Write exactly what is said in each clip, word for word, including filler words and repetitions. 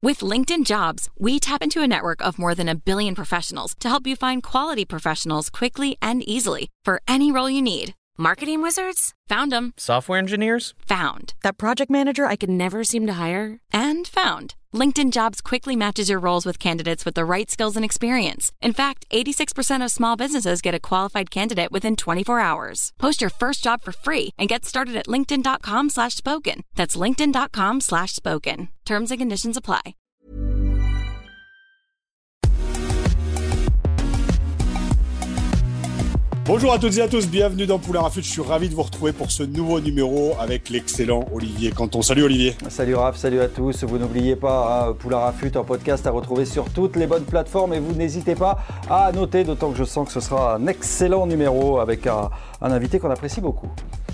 With LinkedIn Jobs, we tap into a network of more than a billion professionals to help you find quality professionals quickly and easily for any role you need. Marketing wizards? Found them. Software engineers? Found. That project manager I could never seem to hire? And found. LinkedIn Jobs quickly matches your roles with candidates with the right skills and experience. In fact, eighty-six percent of small businesses get a qualified candidate within twenty-four hours. Post your first job for free and get started at linkedin.com slash spoken. That's linkedin.com slash spoken. Terms and conditions apply. Bonjour à toutes et à tous, bienvenue dans Poulain Rafut. Je suis ravi de vous retrouver pour ce nouveau numéro avec l'excellent Olivier Canton. Salut Olivier. Salut Raph, salut à tous. Vous n'oubliez pas, hein, Poulain Rafut, un podcast à retrouver sur toutes les bonnes plateformes et vous n'hésitez pas à noter, d'autant que je sens que ce sera un excellent numéro avec un, un invité qu'on apprécie beaucoup.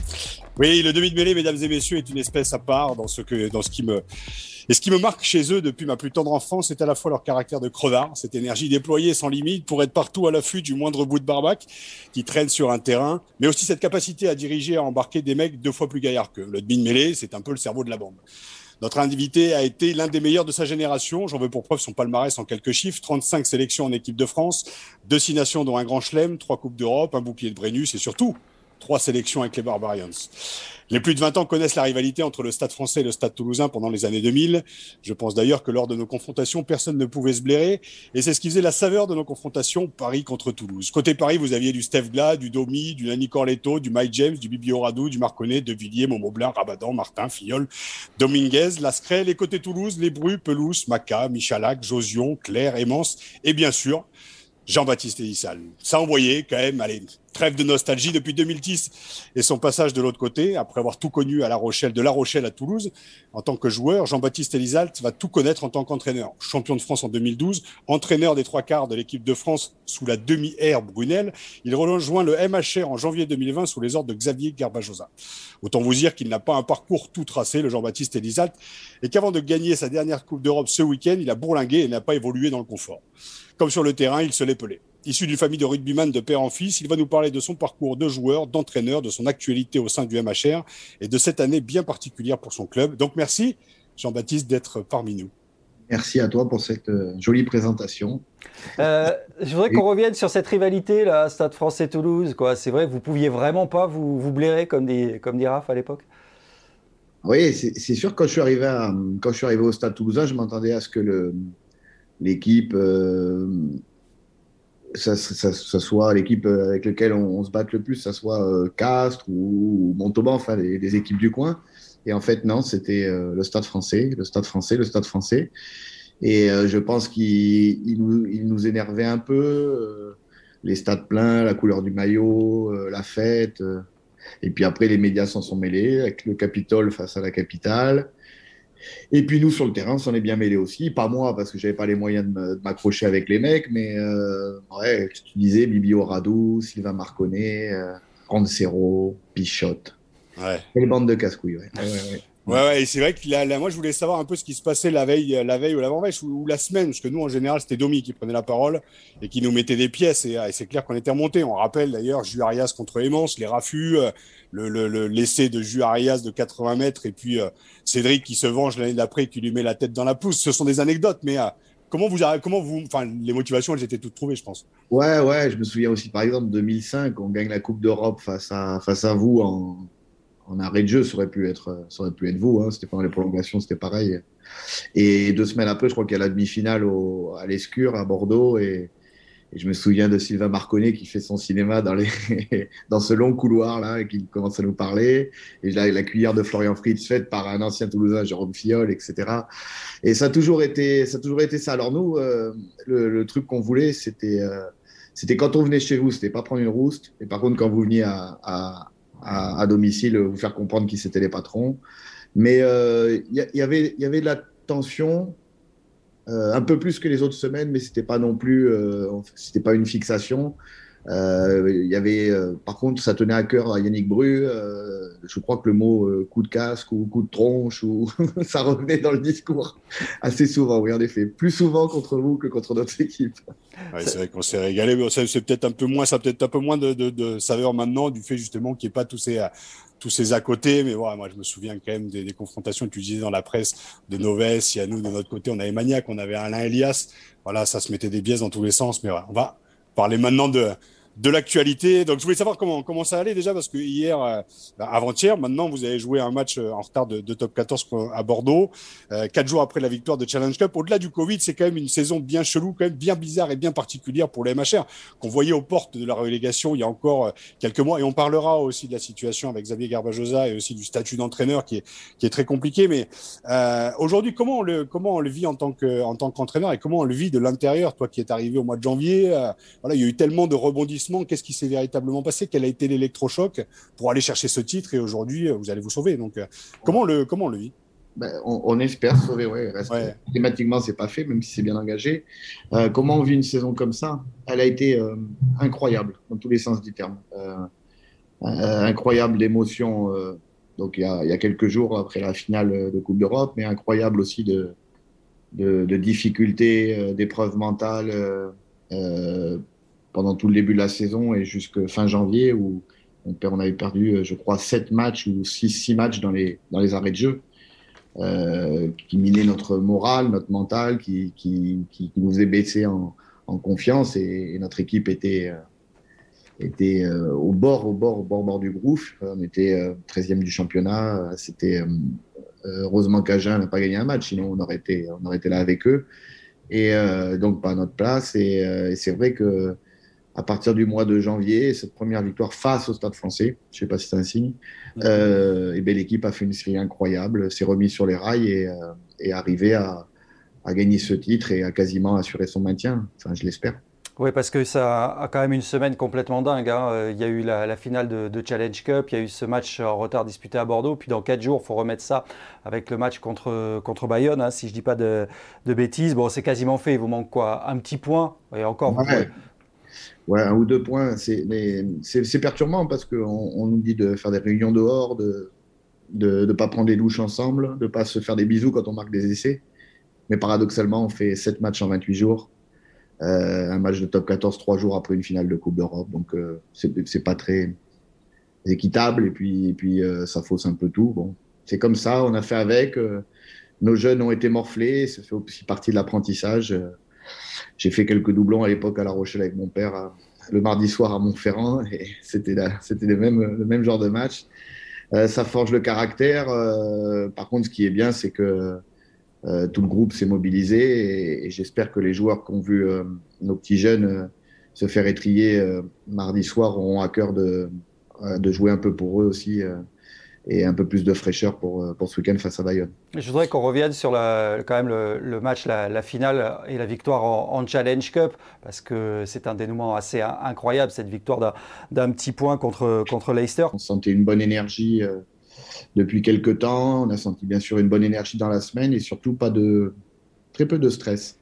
Oui, le demi de mêlée, mesdames et messieurs, est une espèce à part dans ce, que, dans ce qui me... Et ce qui me marque chez eux depuis ma plus tendre enfance, c'est à la fois leur caractère de crevard, cette énergie déployée sans limite pour être partout à l'affût du moindre bout de barbac qui traîne sur un terrain, mais aussi cette capacité à diriger et à embarquer des mecs deux fois plus gaillards qu'eux. Le demi de mêlée, c'est un peu le cerveau de la bande. Notre invité a été l'un des meilleurs de sa génération. J'en veux pour preuve son palmarès en quelques chiffres. trente-cinq sélections en équipe de France, deux six nations dont un grand chelem, trois coupes d'Europe, un bouclier de Brennus et surtout trois sélections avec les Barbarians. Les plus de vingt ans connaissent la rivalité entre le Stade français et le Stade toulousain pendant les années deux mille. Je pense d'ailleurs que lors de nos confrontations, personne ne pouvait se blairer. Et c'est ce qui faisait la saveur de nos confrontations Paris contre Toulouse. Côté Paris, vous aviez du Steph Glas, du Domi, du Nani Corletto, du Mike James, du Bibi Oradou, du Marconnet, De Villiers, Momo Blin, Rabadan, Martin, Fillol, Dominguez, Lascrel. Et côté Toulouse, les Bru, Pelouse, Maca, Michalak, Josion, Claire, Aimance et bien sûr, Jean-Baptiste Elissal. Ça envoyait quand même, allez, trêve de nostalgie depuis deux mille dix et son passage de l'autre côté, après avoir tout connu à La Rochelle, de La Rochelle à Toulouse. En tant que joueur, Jean-Baptiste Elissal va tout connaître en tant qu'entraîneur. Champion de France en deux mille douze, entraîneur des trois quarts de l'équipe de France sous la demi-ère Brunel. Il rejoint le M H R en janvier deux mille vingt sous les ordres de Xavier Garbajosa. Autant vous dire qu'il n'a pas un parcours tout tracé, le Jean-Baptiste Elissal, et qu'avant de gagner sa dernière Coupe d'Europe ce week-end, il a bourlingué et n'a pas évolué dans le confort. Comme sur le terrain, il se l'est pelé. Issu d'une famille de rugbyman de père en fils, il va nous parler de son parcours de joueur, d'entraîneur, de son actualité au sein du M H R et de cette année bien particulière pour son club. Donc merci Jean-Baptiste d'être parmi nous. Merci à toi pour cette euh, jolie présentation. Euh, je voudrais qu'on revienne sur cette rivalité là, Stade français Toulouse. Quoi. C'est vrai, vous pouviez vraiment pas vous, vous blairer comme dit, comme dit Raph à l'époque. Oui, c'est, c'est sûr que quand je suis arrivé à, quand je suis arrivé au Stade toulousain, je m'attendais à ce que le l'équipe, euh, ça, ça, ça soit l'équipe avec laquelle on, on se batte le plus, ça soit euh, Castres ou, ou Montauban, enfin les, les équipes du coin. Et en fait, non, c'était euh, le Stade français, le Stade français, le Stade français. Et euh, je pense qu'il il nous, il nous énervait un peu, euh, les stades pleins, la couleur du maillot, euh, la fête. Euh. Et puis après, les médias s'en sont mêlés, avec le Capitole face à la capitale. Et puis nous, sur le terrain, on s'en est bien mêlés aussi. Pas moi, parce que j'avais pas les moyens de, me, de m'accrocher avec les mecs, mais euh, ouais, tu disais Bibi Oradou, Sylvain Marconnet, euh, Roncero, Pichotte. Ouais. Quelle bande de casse-couilles, ouais. Ouais, ouais, ouais. Ouais, ouais, et c'est vrai que là, là, moi, je voulais savoir un peu ce qui se passait la veille, la veille ou l'avant-veille ou, ou la semaine, parce que nous, en général, c'était Domi qui prenait la parole et qui nous mettait des pièces, et, et c'est clair qu'on était remontés. On rappelle d'ailleurs Jus Arias contre Aimance, les raffus, euh, le, le, le, l'essai de Jus Arias de quatre-vingts mètres, et puis euh, Cédric qui se venge l'année d'après et qui lui met la tête dans la pelouse. Ce sont des anecdotes, mais euh, comment vous, comment vous, enfin, les motivations, elles étaient toutes trouvées, je pense. Ouais, ouais, je me souviens aussi, par exemple, deux mille cinq, on gagne la Coupe d'Europe face à, face à vous en en arrêt de jeu, ça aurait pu être, ça aurait pu être vous, hein. C'était pendant les prolongations, c'était pareil. Et deux semaines après, je crois qu'il y a la demi-finale au, à l'Escure, à Bordeaux, et, et je me souviens de Sylvain Marconnet qui fait son cinéma dans, les dans ce long couloir-là, et qui commence à nous parler, et la, la cuillère de Florian Fritz faite par un ancien Toulousain, Jérôme Fillol, et cetera. Et ça a toujours été ça. A toujours été ça. Alors nous, euh, le, le truc qu'on voulait, c'était, euh, c'était quand on venait chez vous, c'était pas prendre une rouste, et par contre, quand vous veniez à, à À, à domicile, vous faire comprendre qui c'était les patrons. Mais il euh, y, y, avait, y avait de la tension, euh, un peu plus que les autres semaines, mais c'était pas non plus, euh, c'était pas une fixation. Il euh, y avait, euh, par contre, ça tenait à cœur à Yannick Bru. Euh, je crois que le mot euh, coup de casque ou coup de tronche, ou ça revenait dans le discours assez souvent. Oui, en effet, plus souvent contre vous que contre notre équipe. Ouais, c'est vrai qu'on s'est régalé, mais c'est, c'est peut-être un peu moins, ça a peut-être un peu moins de, de, de saveur maintenant, du fait justement qu'il n'y ait pas tous ces, euh, tous ces à côté. Mais voilà, moi, je me souviens quand même des, des confrontations que tu disais dans la presse de Novès. Il y a nous, de notre côté, on avait Maniac, on avait Alain Elias. Voilà, ça se mettait des biaises dans tous les sens. Mais voilà, on va parler maintenant de, de l'actualité. Donc, je voulais savoir comment, comment ça allait déjà, parce que hier, euh, avant-hier, maintenant, vous avez joué un match en retard de, de top quatorze à Bordeaux, euh, quatre jours après la victoire de Challenge Cup. Au-delà du Covid, c'est quand même une saison bien chelou, quand même bien bizarre et bien particulière pour le M H R, qu'on voyait aux portes de la relégation il y a encore quelques mois. Et on parlera aussi de la situation avec Xavier Garbajosa et aussi du statut d'entraîneur qui est, qui est très compliqué. Mais euh, aujourd'hui, comment on le, comment on le vit en tant que, en tant qu'entraîneur et comment on le vit de l'intérieur, toi qui es arrivé au mois de janvier, euh, voilà, il y a eu tellement de rebondissements. Qu'est-ce qui s'est véritablement passé? Quel a été l'électrochoc pour aller chercher ce titre? Et aujourd'hui, vous allez vous sauver. Donc, comment on le, comment on le vit? Ben, on, on espère sauver, ouais. Reste, ouais. Thématiquement, c'est pas fait, même si c'est bien engagé. Euh, comment on vit une saison comme ça? Elle a été euh, incroyable, dans tous les sens du terme. Euh, euh, incroyable d'émotion, euh, donc il y, a, il y a quelques jours après la finale de Coupe d'Europe, mais incroyable aussi de, de, de difficultés, euh, d'épreuves mentales, euh, euh, pendant tout le début de la saison et jusqu'à fin janvier où on, on avait perdu, je crois, sept matchs ou six, six matchs dans les, dans les arrêts de jeu, euh, qui minaient notre morale, notre mental, qui, qui, qui, qui nous faisait baisser en, en confiance et, et notre équipe était, euh, était euh, au bord, au bord, au bord, au bord du gouffre. On était euh, treizième du championnat. C'était, euh, heureusement qu'Agen n'a pas gagné un match, sinon on aurait été, on aurait été là avec eux. Et euh, donc pas à notre place. Et, euh, et c'est vrai que à partir du mois de janvier, cette première victoire face au Stade Français, je ne sais pas si c'est un signe, euh, et bien l'équipe a fait une série incroyable, s'est remise sur les rails et euh, est arrivée à, à gagner ce titre et à quasiment assurer son maintien. Enfin, je l'espère. Oui, parce que ça a quand même une semaine complètement dingue. Hein. Il y a eu la, la finale de, de Challenge Cup, il y a eu ce match en retard disputé à Bordeaux, puis dans quatre jours, il faut remettre ça avec le match contre, contre Bayonne, hein, si je ne dis pas de, de bêtises. Bon, c'est quasiment fait, il vous manque quoi? Un petit point? Et encore, ouais. vous pouvez... Ouais, un ou deux points. C'est, mais c'est, c'est perturbant parce qu'on on nous dit de faire des réunions dehors, de ne de, de pas prendre des douches ensemble, de ne pas se faire des bisous quand on marque des essais. Mais paradoxalement, on fait sept matchs en vingt-huit jours. Euh, un match de top quatorze, trois jours après une finale de Coupe d'Europe. Donc, euh, c'est, c'est pas très équitable. Et puis, et puis euh, ça fausse un peu tout. Bon, c'est comme ça, on a fait avec. Euh, nos jeunes ont été morflés. Ça fait aussi partie de l'apprentissage. Euh, J'ai fait quelques doublons à l'époque à La Rochelle avec mon père le mardi soir à Montferrand et c'était, la, c'était le, même, le même genre de match. Euh, ça forge le caractère. Euh, par contre, ce qui est bien, c'est que euh, tout le groupe s'est mobilisé et, et j'espère que les joueurs qui ont vu euh, nos petits jeunes euh, se faire étriller euh, mardi soir auront à cœur de, euh, de jouer un peu pour eux aussi. Euh, et un peu plus de fraîcheur pour, pour ce week-end face à Bayonne. Je voudrais qu'on revienne sur la, quand même le, le match, la, la finale et la victoire en, en Challenge Cup, parce que c'est un dénouement assez incroyable, cette victoire d'un, d'un petit point contre, contre Leicester. On sentait une bonne énergie euh, depuis quelques temps, on a senti bien sûr une bonne énergie dans la semaine et surtout pas de, très peu de stress.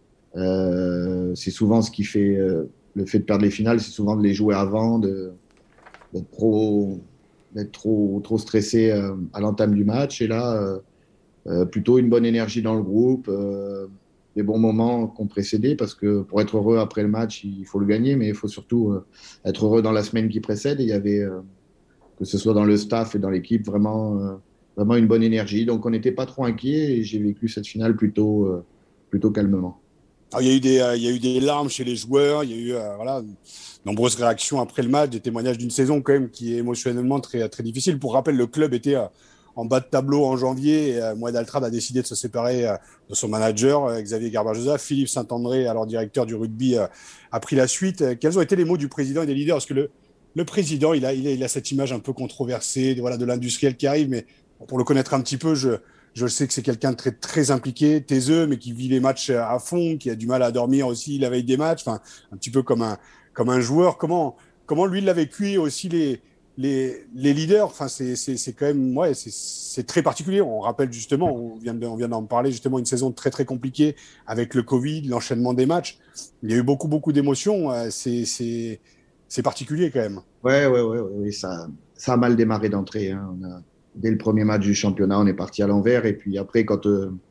Euh, c'est souvent ce qui fait euh, le fait de perdre les finales, c'est souvent de les jouer avant, de, d'être trop... d'être trop, trop stressé euh, à l'entame du match. Et là, euh, euh, plutôt une bonne énergie dans le groupe, euh, des bons moments qu'on précédait, parce que pour être heureux après le match, il faut le gagner, mais il faut surtout euh, être heureux dans la semaine qui précède. Et il y avait, euh, que ce soit dans le staff et dans l'équipe, vraiment, euh, vraiment une bonne énergie. Donc on n'était pas trop inquiets et j'ai vécu cette finale plutôt, euh, plutôt calmement. Alors, il y a eu des, euh, il y a eu des larmes chez les joueurs, il y a eu euh, voilà, nombreuses réactions après le match, des témoignages d'une saison quand même qui est émotionnellement très, très difficile. Pour rappel, le club était euh, en bas de tableau en janvier et euh, Moed Altrad a décidé de se séparer euh, de son manager, euh, Xavier Garbajosa. Philippe Saint-André, alors directeur du rugby, euh, a pris la suite. Euh, quels ont été les mots du président et des leaders? Parce que le, le président, il a, il, a, il a cette image un peu controversée de, voilà, de l'industriel qui arrive, mais pour le connaître un petit peu, je... Je sais que c'est quelqu'un de très, très impliqué, taiseux, mais qui vit les matchs à fond, qui a du mal à dormir aussi la veille des matchs, enfin, un petit peu comme un, comme un joueur. Comment, comment lui l'a vécu aussi les, les, les leaders? Enfin, c'est, c'est, c'est quand même, ouais, c'est, c'est très particulier. On rappelle justement, on vient, de, on vient d'en parler, justement, une saison très, très compliquée avec le Covid, l'enchaînement des matchs. Il y a eu beaucoup, beaucoup d'émotions. C'est, c'est, c'est particulier quand même. Ouais, ouais, ouais, ouais, ouais ça, ça a mal démarré d'entrée. Hein. On a... Dès le premier match du championnat, on est parti à l'envers. Et puis après, quand, euh,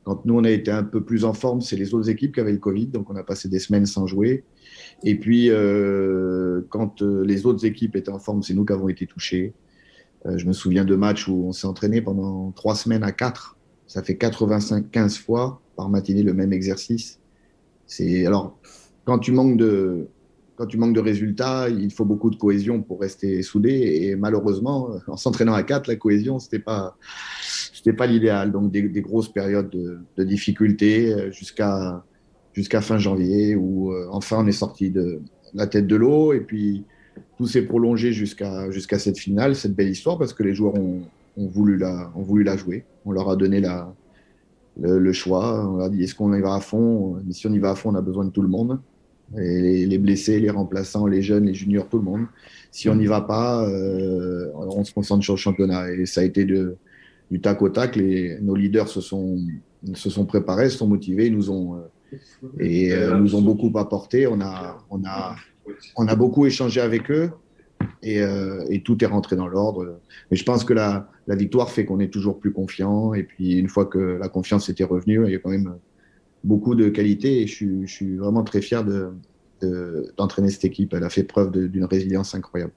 Quand nous, on a été un peu plus en forme, c'est les autres équipes qui avaient le Covid, donc on a passé des semaines sans jouer. Et puis, euh, quand euh, les autres équipes étaient en forme, c'est nous qui avons été touchés. Euh, je me souviens de matchs où on s'est entraîné pendant trois semaines à quatre. Ça fait quatre-vingt-cinq, quinze fois par matinée le même exercice. C'est, alors, quand tu manques de, quand tu manques de résultats, il faut beaucoup de cohésion pour rester soudé. Et malheureusement, en s'entraînant à quatre, la cohésion, c'était pas, c'était pas l'idéal. Donc, des, des grosses périodes de, de difficultés jusqu'à, jusqu'à fin janvier où, euh, enfin, on est sorti de la tête de l'eau. Et puis, tout s'est prolongé jusqu'à, jusqu'à cette finale, cette belle histoire, parce que les joueurs ont, ont voulu la, ont voulu la jouer. On leur a donné la, le, le choix. On leur a dit, est-ce qu'on y va à fond? Mais si on y va à fond, on a besoin de tout le monde. Et les, les blessés, les remplaçants, les jeunes, les juniors, tout le monde. Si on n'y va pas, euh, on se concentre sur le championnat. Et ça a été de, du tac au tac. Les, nos leaders se sont, se sont préparés, se sont motivés, nous ont, et euh, nous ont beaucoup apporté. On a, on a, on a beaucoup échangé avec eux et, euh, et tout est rentré dans l'ordre. Mais je pense que la, la victoire fait qu'on est toujours plus confiant. Et puis, une fois que la confiance était revenue, il y a quand même beaucoup de qualité et je suis, je suis vraiment très fier de, de, d'entraîner cette équipe. Elle a fait preuve de, d'une résilience incroyable.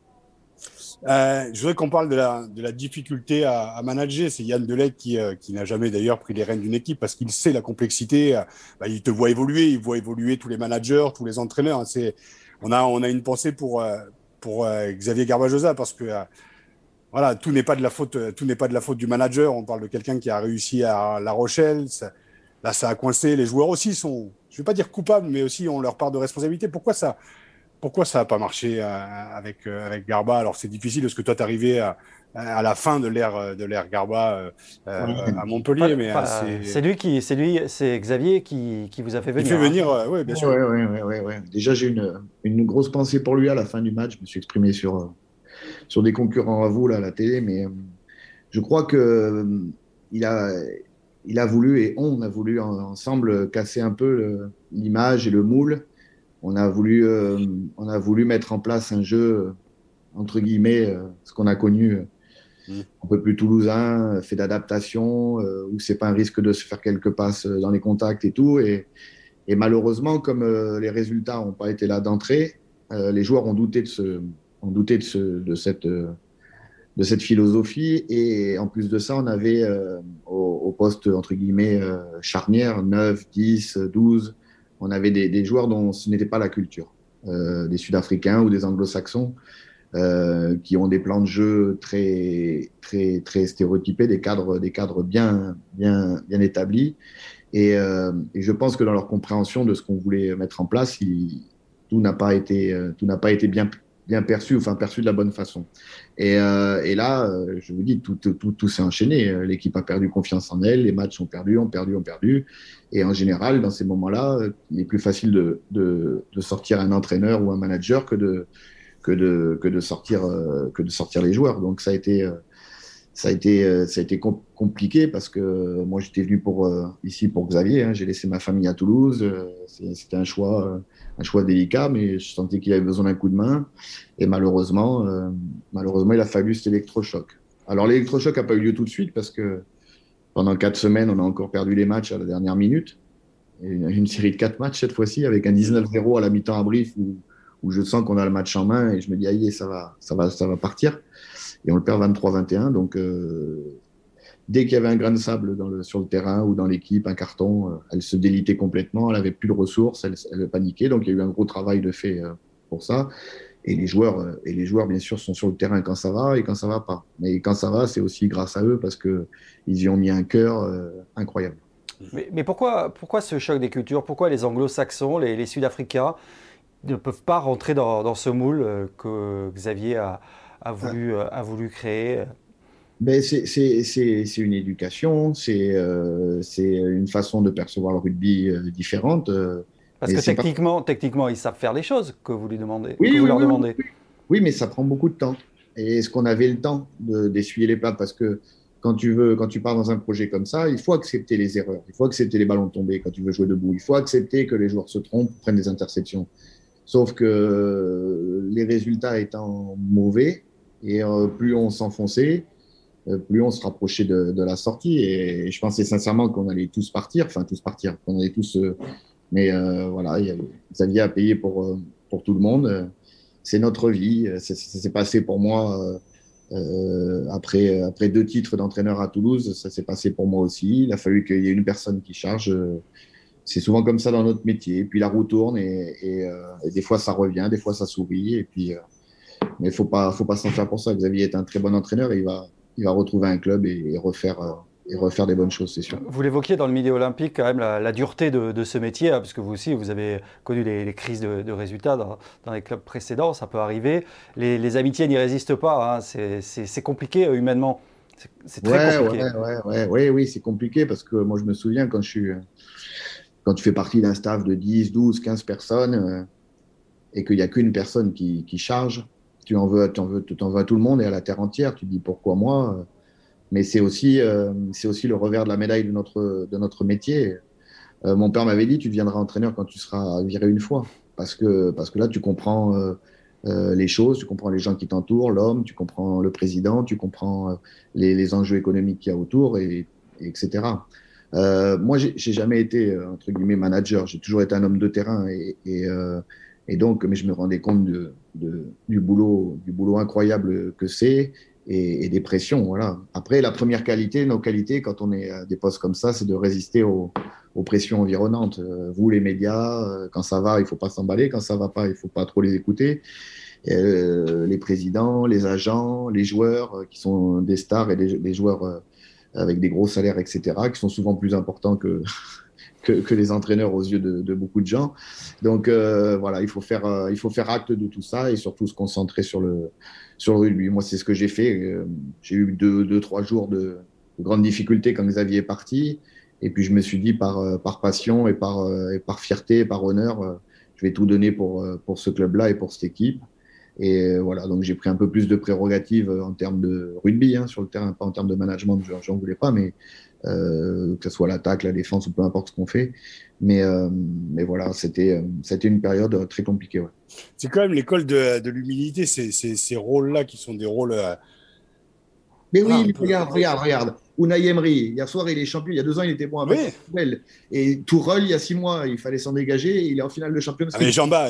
Euh, je voudrais qu'on parle de la, de la difficulté à, à manager. C'est Yann Delecq qui, euh, qui n'a jamais d'ailleurs pris les rênes d'une équipe parce qu'il sait la complexité. Bah, il te voit évoluer, il voit évoluer tous les managers, tous les entraîneurs. C'est, on, a, on a une pensée pour, euh, pour euh, Xavier Garbajosa parce que euh, voilà, tout n'est pas de la faute, tout n'est pas de la faute du manager. On parle de quelqu'un qui a réussi à La Rochelle. Ça, là, ça a coincé. Les joueurs aussi sont, je ne vais pas dire coupables, mais aussi ont leur part de responsabilité. Pourquoi ça Pourquoi ça n'a pas marché euh, avec, euh, avec Garba? Alors, c'est difficile parce que toi, tu es arrivé à, à la fin de l'ère, de l'ère Garba euh, euh, à Montpellier. Enfin, mais enfin, c'est... c'est lui qui, c'est lui, c'est Xavier qui, qui vous a fait venir. Il fait hein. venir, euh, oui, bien sûr. Ouais, ouais, ouais, ouais, ouais. Déjà, j'ai une, une grosse pensée pour lui à la fin du match. Je me suis exprimé sur, sur des concurrents à vous là, à la télé, mais euh, je crois que euh, il a, il a voulu et on a voulu ensemble casser un peu le, l'image et le moule. On a voulu, euh, on a voulu mettre en place un jeu entre guillemets, euh, ce qu'on a connu euh, mmh. un peu plus toulousain, fait d'adaptation, euh, où c'est pas un risque de se faire quelques passes dans les contacts et tout. Et, et malheureusement, comme euh, les résultats n'ont pas été là d'entrée, euh, les joueurs ont douté de ce, ont douté de, ce, de cette. Euh, de cette philosophie. Et en plus de ça, on avait euh, au, au poste, entre guillemets, euh, charnière, neuf, dix, douze, on avait des, des joueurs dont ce n'était pas la culture. Euh, des Sud-Africains ou des Anglo-Saxons euh, qui ont des plans de jeu très, très, très stéréotypés, des cadres, des cadres bien, bien, bien établis. Et, euh, et je pense que dans leur compréhension de ce qu'on voulait mettre en place, il, tout n'a pas été, tout n'a pas été bien bien perçu, enfin perçu de la bonne façon. Et, euh, et là, euh, je vous dis, tout, tout, tout, tout s'est enchaîné. L'équipe a perdu confiance en elle, les matchs ont perdu, ont perdu, ont perdu. Et en général, dans ces moments-là, il est plus facile de, de, de sortir un entraîneur ou un manager que de, que de, que de, sortir, euh, que de sortir les joueurs. Donc ça a été, euh, ça a été, euh, ça a été com- compliqué parce que euh, moi, j'étais venu pour, euh, ici pour Xavier. Hein, j'ai laissé ma famille à Toulouse. Euh, c'était un choix... Euh, un choix délicat, mais je sentais qu'il avait besoin d'un coup de main. Et malheureusement, euh, malheureusement, il a fallu cet électrochoc. Alors, l'électrochoc n'a pas eu lieu tout de suite parce que pendant quatre semaines, on a encore perdu les matchs à la dernière minute. Et une série de quatre matchs cette fois-ci avec un dix-neuf zéro à la mi-temps à Brive où, où je sens qu'on a le match en main et je me dis, aïe, ça va, ça va, ça va partir. Et on le perd vingt-trois vingt et un. Donc, euh, dès qu'il y avait un grain de sable dans le, sur le terrain ou dans l'équipe, un carton, euh, elle se délitait complètement, elle avait plus de ressources, elle, elle paniquait. Donc, il y a eu un gros travail de fait euh, pour ça. Et les joueurs, euh, et les joueurs, bien sûr, sont sur le terrain quand ça va et quand ça va pas. Mais quand ça va, c'est aussi grâce à eux parce qu'ils y ont mis un cœur euh, incroyable. Mais, mais pourquoi, pourquoi ce choc des cultures? Pourquoi les anglo-saxons, les, les sud-africains ne peuvent pas rentrer dans, dans ce moule euh, que Xavier a, a, voulu, ah. a voulu créer? Ben c'est, c'est, c'est, c'est une éducation, c'est, euh, c'est une façon de percevoir le rugby euh, différente. Euh, Parce que techniquement, pas... techniquement, ils savent faire les choses que vous, lui demandez, oui, que vous oui, leur oui, demandez. Oui, oui, mais ça prend beaucoup de temps. Et est-ce qu'on avait le temps de, d'essuyer les plats? Parce que quand tu veux, quand tu pars dans un projet comme ça, il faut accepter les erreurs, il faut accepter les ballons tombés quand tu veux jouer debout, il faut accepter que les joueurs se trompent, prennent des interceptions. Sauf que les résultats étant mauvais, et euh, plus on s'enfonçait, euh, plus on se rapprochait de, de la sortie. Et je pensais sincèrement qu'on allait tous partir, enfin tous partir, qu'on allait tous. Euh, mais euh, voilà, il y avait Xavier à payer pour, euh, pour tout le monde. C'est notre vie. Ça s'est passé pour moi euh, euh, après, après deux titres d'entraîneur à Toulouse. Ça s'est passé pour moi aussi. Il a fallu qu'il y ait une personne qui charge. Euh, c'est souvent comme ça dans notre métier. Et puis la roue tourne et, et, euh, et des fois ça revient, des fois ça sourit. Et puis, euh, mais il faut pas, faut pas s'en faire pour ça. Xavier est un très bon entraîneur et il va, il va retrouver un club et, et refaire. Euh, et refaire des bonnes choses, c'est sûr. Vous l'évoquiez dans le milieu olympique, quand même, la, la dureté de, de ce métier, hein, parce que vous aussi, vous avez connu les, les crises de, de résultats dans, dans les clubs précédents, ça peut arriver. Les, les amitiés n'y résistent pas, hein, c'est, c'est, c'est compliqué euh, humainement. C'est, c'est très ouais, compliqué. Ouais, ouais, ouais, ouais, oui, c'est compliqué parce que moi, je me souviens quand je suis, quand tu fais partie d'un staff de dix, douze, quinze personnes euh, et qu'il n'y a qu'une personne qui, qui charge, tu en veux, tu en veux, tu en veux à tout le monde et à la terre entière. Tu te dis pourquoi moi? Mais c'est aussi, euh, c'est aussi le revers de la médaille de notre, de notre métier. Euh, mon père m'avait dit, tu deviendras entraîneur quand tu seras viré une fois. Parce que, parce que là, tu comprends euh, euh, les choses, tu comprends les gens qui t'entourent, l'homme, tu comprends le président, tu comprends euh, les, les enjeux économiques qu'il y a autour, et, et etc. Euh, moi, j'ai, j'ai jamais été, entre guillemets, manager. J'ai toujours été un homme de terrain. Et, et, euh, et donc, mais je me rendais compte de, de, du, boulot, du boulot incroyable que c'est. Et, et des pressions, voilà. Après, la première qualité, nos qualités, quand on est à des postes comme ça, c'est de résister aux, aux pressions environnantes. Euh, vous, les médias, euh, quand ça va, il faut pas s'emballer. Quand ça va pas, il faut pas trop les écouter. Euh, les présidents, les agents, les joueurs, euh, qui sont des stars et des, des joueurs euh, avec des gros salaires, et cetera, qui sont souvent plus importants que que, que les entraîneurs aux yeux de, de beaucoup de gens. Donc euh, voilà, il faut faire, euh, il faut faire acte de tout ça et surtout se concentrer sur le, sur le rugby. Moi, c'est ce que j'ai fait. Euh, j'ai eu deux, deux, trois jours de, de grandes difficultés quand Xavier est parti. Et puis je me suis dit par, euh, par passion et par, euh, et par fierté et par honneur, euh, je vais tout donner pour, euh, pour ce club-là et pour cette équipe. Et euh, voilà, donc j'ai pris un peu plus de prérogatives en termes de rugby, hein, sur le terrain, pas en termes de management, j'en voulais pas, mais euh, que ce soit l'attaque, la défense ou peu importe ce qu'on fait. Mais, euh, mais voilà, c'était, c'était une période très compliquée. Ouais. C'est quand même l'école de, de l'humilité, ces, ces, ces rôles-là qui sont des rôles. Euh... Mais oui, ah, mais regarde, peu... regarde, regarde. Unai Emery, hier soir, il est champion. Il y a deux ans, il était bon avec oui. Et Tourelle, il y a six mois, il fallait s'en dégager. Il est en finale de championnat. Ah mais Jean-Bas,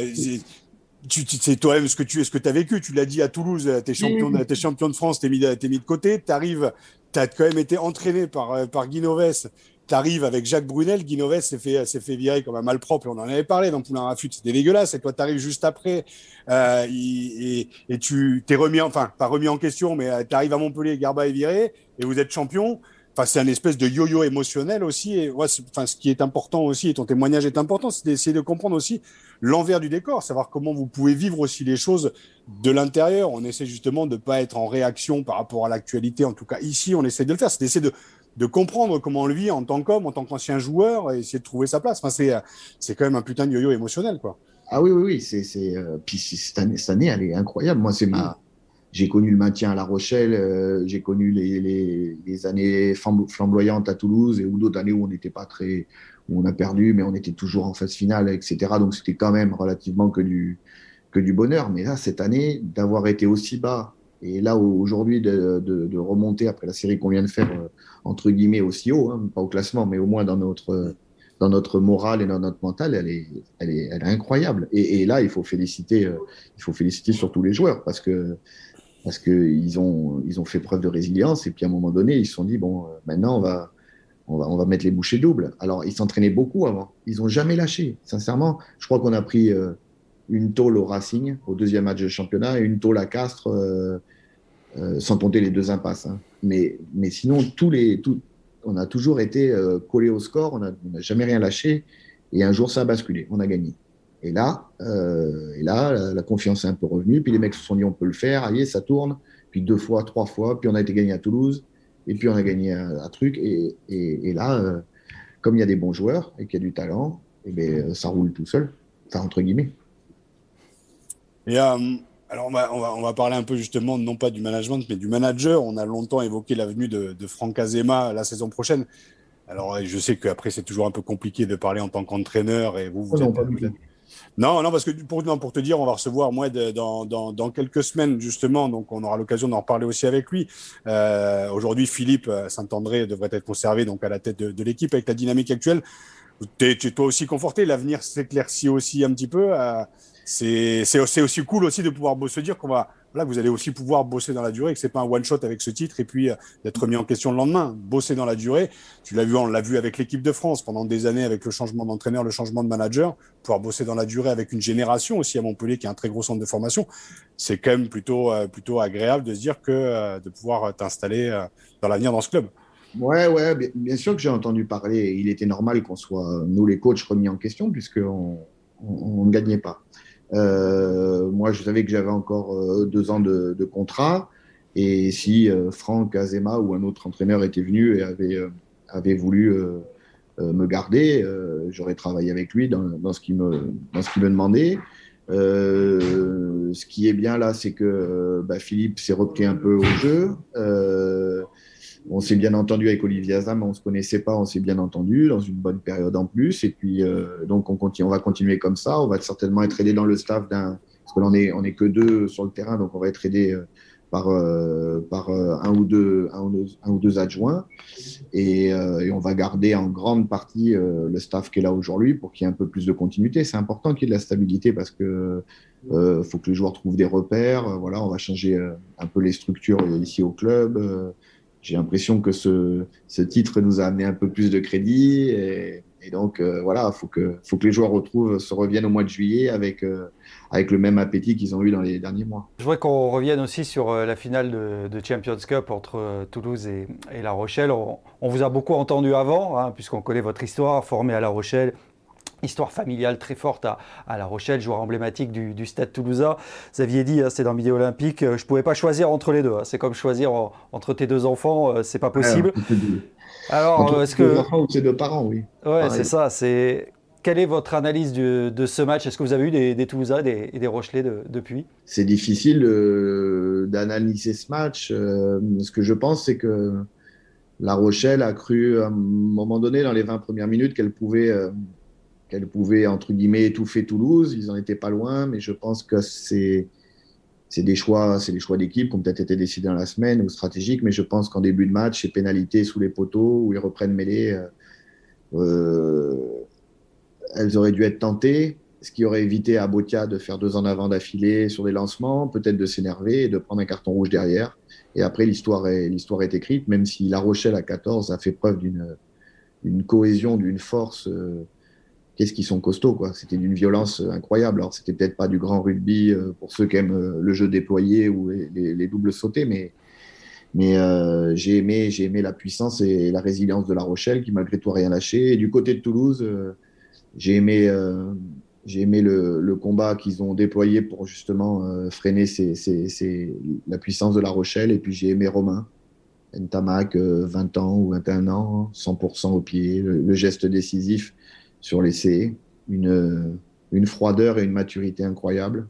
tu, tu sais toi-même ce que tu ce que as vécu. Tu l'as dit à Toulouse, tu es champion, mmh. t'es champion de France, tu es mis, mis de côté. Tu arrives, tu as quand même été entraîné par, par Guy Novès. Tu arrives avec Jacques Brunel. Guy Novès s'est fait, s'est fait virer comme un malpropre. On en avait parlé dans Poulain Rafut. C'était dégueulasse. Et toi, tu arrives juste après. Euh, et, et tu t'es remis, enfin, pas remis en question, mais tu arrives à Montpellier, Garba est viré. Et vous êtes champion. Enfin, c'est un espèce de yo-yo émotionnel aussi. Et ouais, enfin, ce qui est important aussi, et ton témoignage est important, c'est d'essayer de comprendre aussi l'envers du décor, savoir comment vous pouvez vivre aussi les choses de l'intérieur. On essaie justement de pas être en réaction par rapport à l'actualité. En tout cas, ici, on essaie de le faire. C'est d'essayer de, de comprendre comment on le vit en tant qu'homme, en tant qu'ancien joueur, et essayer de trouver sa place. Enfin, c'est, c'est quand même un putain de yo-yo émotionnel, quoi. Ah oui, oui, oui. C'est, c'est, euh, puis cette année, cette année, elle est incroyable. Moi, c'est ma. J'ai connu le maintien à La Rochelle, euh, j'ai connu les, les, les années flamboyantes à Toulouse et ou d'autres années où on n'était pas très, où on a perdu, mais on était toujours en phase finale, et cetera. Donc c'était quand même relativement que du, que du bonheur. Mais là, cette année, d'avoir été aussi bas et là aujourd'hui de, de, de remonter après la série qu'on vient de faire euh, entre guillemets aussi haut, hein, pas au classement, mais au moins dans notre dans notre morale et dans notre mental, elle est, elle est, elle est incroyable. Et, et là, il faut féliciter, euh, il faut féliciter surtout les joueurs parce que parce qu'ils ont, ils ont fait preuve de résilience et puis à un moment donné, ils se sont dit, bon, maintenant, on va, on va, on va mettre les bouchées doubles. Alors, ils s'entraînaient beaucoup avant. Ils n'ont jamais lâché. Sincèrement, je crois qu'on a pris euh, une tôle au Racing, au deuxième match de championnat, et une tôle à Castres, euh, euh, sans compter les deux impasses. Hein. Mais, mais sinon, tous les, tout, on a toujours été euh, collés au score, on n'a jamais rien lâché. Et un jour, ça a basculé. On a gagné. Et là, euh, et là la, la confiance est un peu revenue. Puis les mecs se sont dit, on peut le faire. Allez, ça tourne. Puis deux fois, trois fois. Puis on a été gagné à Toulouse. Et puis on a gagné un, un truc. Et, et, et là, euh, comme il y a des bons joueurs et qu'il y a du talent, et bien, ça roule tout seul. Enfin, entre guillemets. Et euh, alors, on va, on, va, on va parler un peu justement, non pas du management, mais du manager. On a longtemps évoqué l'avenue de, de Franck Azema la saison prochaine. Alors, je sais qu'après, c'est toujours un peu compliqué de parler en tant qu'entraîneur. Et vous, vous, oh non, êtes, pas vous, êtes, Non, non, parce que pour, non, pour te dire, on va recevoir moi de, dans, dans, dans quelques semaines justement, donc on aura l'occasion d'en reparler aussi avec lui. Euh, aujourd'hui, Philippe Saint-André devrait être conservé donc à la tête de, de l'équipe avec la dynamique actuelle. T'es, tu es toi aussi conforté, l'avenir s'éclaircit aussi un petit peu. Euh, c'est, c'est, c'est aussi cool aussi de pouvoir se dire qu'on va, là, vous allez aussi pouvoir bosser dans la durée, que c'est pas un one shot avec ce titre et puis euh, d'être mis en question le lendemain. Bosser dans la durée. Tu l'as vu, on l'a vu avec l'équipe de France pendant des années avec le changement d'entraîneur, le changement de manager. Pouvoir bosser dans la durée avec une génération aussi à Montpellier qui a un très gros centre de formation, c'est quand même plutôt, euh, plutôt agréable de se dire que euh, de pouvoir t'installer euh, dans l'avenir dans ce club. Ouais, ouais, bien, bien sûr que j'ai entendu parler. Il était normal qu'on soit, nous les coachs, remis en question puisqu'on on ne gagnait pas. Euh, moi, je savais que j'avais encore euh, deux ans de, de contrat. Et si euh, Franck Azema ou un autre entraîneur était venu et avait, euh, avait voulu euh, euh, me garder, euh, j'aurais travaillé avec lui dans, dans, ce qu'il me, dans ce qu'il me demandait. Euh, ce qui est bien là, c'est que euh, bah, Philippe s'est repris un peu au jeu. Euh, On s'est bien entendu avec Olivier Azam, on ne se connaissait pas, on s'est bien entendu dans une bonne période en plus. Et puis, euh, donc, on, continue, on va continuer comme ça. On va certainement être aidé dans le staff d'un. Parce que là, on n'est on est que deux sur le terrain, donc on va être aidé euh, par, euh, par euh, un, ou deux, un, ou deux, un ou deux adjoints. Et, euh, et on va garder en grande partie euh, le staff qui est là aujourd'hui pour qu'il y ait un peu plus de continuité. C'est important qu'il y ait de la stabilité parce que euh, faut que les joueurs trouvent des repères. Voilà, on va changer euh, un peu les structures ici au club. Euh, J'ai l'impression que ce, ce titre nous a amené un peu plus de crédit et, et donc euh, voilà, faut que faut que les joueurs retrouvent, se reviennent au mois de juillet avec euh, avec le même appétit qu'ils ont eu dans les derniers mois. Je voudrais qu'on revienne aussi sur la finale de, de Champions Cup entre Toulouse et, et La Rochelle. On, on vous a beaucoup entendu avant, hein, puisqu'on connaît votre histoire, formé à La Rochelle. Histoire familiale très forte à, à La Rochelle, joueur emblématique du, du Stade Toulousain. Vous aviez dit, hein, c'était dans Midi Olympique, euh, je ne pouvais pas choisir entre les deux. Hein. C'est comme choisir en, entre tes deux enfants, euh, c'est pas possible. Alors, entre est-ce que... deux enfants ou ses deux parents, oui. Ouais, pareil. C'est ça. C'est... Quelle est votre analyse du, de ce match? Est-ce que vous avez eu des, des Toulousains et des, et des Rochelais de, depuis? C'est difficile euh, d'analyser ce match. Euh, ce que je pense, c'est que La Rochelle a cru à un moment donné, dans les vingt premières minutes, qu'elle pouvait... Euh, qu'elle pouvait, entre guillemets, étouffer Toulouse. Ils n'en étaient pas loin, mais je pense que c'est, c'est des choix, c'est des choix d'équipe qui ont peut-être été décidés dans la semaine ou stratégiques, mais je pense qu'en début de match, c'est pénalité sous les poteaux où ils reprennent mêlée. Euh, elles auraient dû être tentées, ce qui aurait évité à Botia de faire deux en avant d'affilée sur des lancements, peut-être de s'énerver et de prendre un carton rouge derrière. Et après, l'histoire est, l'histoire est écrite, même si La Rochelle à quatorze a fait preuve d'une, d'une cohésion, d'une force. Euh, Qu'est-ce qu'ils sont costauds, quoi. C'était d'une violence incroyable. Alors, c'était peut-être pas du grand rugby euh, pour ceux qui aiment euh, le jeu déployé ou les, les, les doubles sautés, mais, mais euh, j'ai aimé, j'ai aimé la puissance et la résilience de La Rochelle qui, malgré tout, a rien lâché. Et du côté de Toulouse, euh, j'ai aimé, euh, j'ai aimé le, le combat qu'ils ont déployé pour justement euh, freiner ces, ces, ces, la puissance de La Rochelle. Et puis, j'ai aimé Romain Ntamak, euh, vingt ans ou vingt et un ans, cent pour cent au pied, le, le geste décisif sur l'essai, une, une froideur et une maturité incroyables.